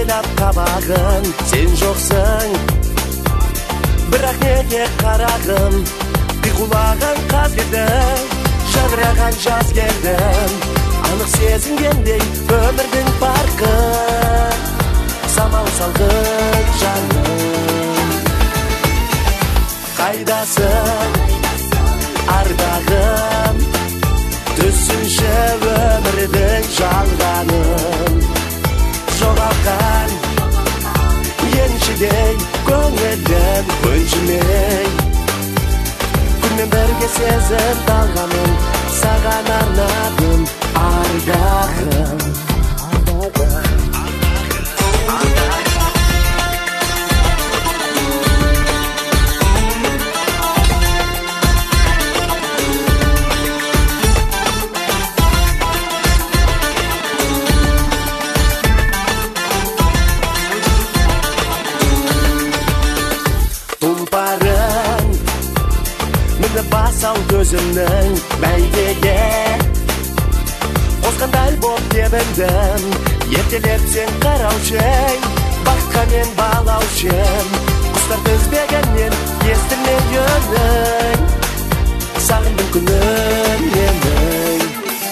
жайлап қабағын, сен жоқсың. Бірақ неге қарағым, қиқулаған қаз келді, жадыраған жаз келді. Анық сезінгендей өмірдің парқын, самал салғын жаным. Қайдасың, ардағым, түсінші өмірдің жалғанын. Жоғалған еншідей көңілім көншімей, күнмен бірге сезім талғанын, саған арнадым ардағым. Тұлпарын міні басал көзімнің бәйгеге, қосқандай боп тебіндім. Ертелеп сен қараушың, баққа мен балаушым. Құстар тізбегеннен естілмей үнің, сағындым күнін менің.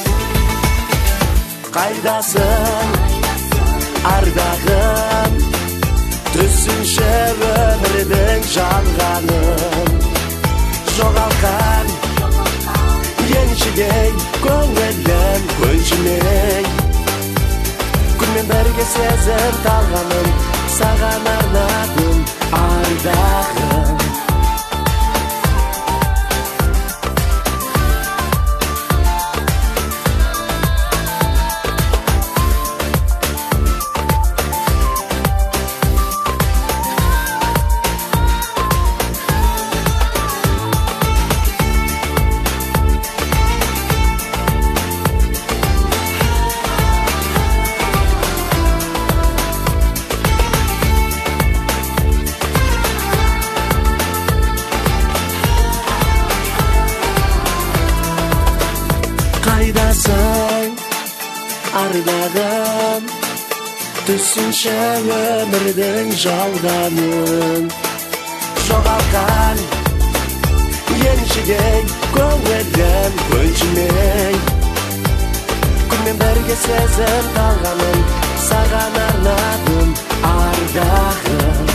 Қайдасың, ардағым, түсінші өмірдің жалғанын. Жоғалған еншідей көңілім көншімей, күнмен бірге сезім талғанын, саған арнадым ардағым. Қайдасың, ардағым, түсінші өмірдің жалғанын. Жоғалған еншідей көңілім көншімей, күнмен бірге сезім талғанын, саған арнадым ардағым.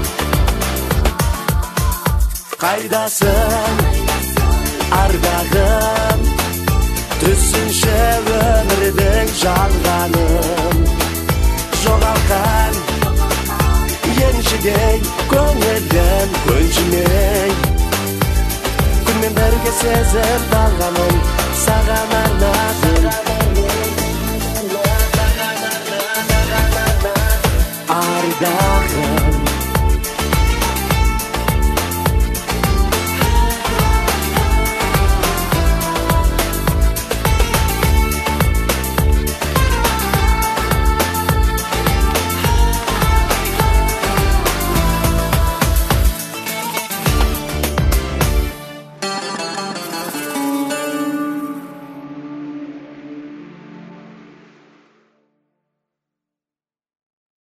Қайдасың, ардағым, түсінші өмірдің жалғанын. Жоғалған еншідей көңілім көншімей, күнмен бірге сезім талғанын, саған арнадым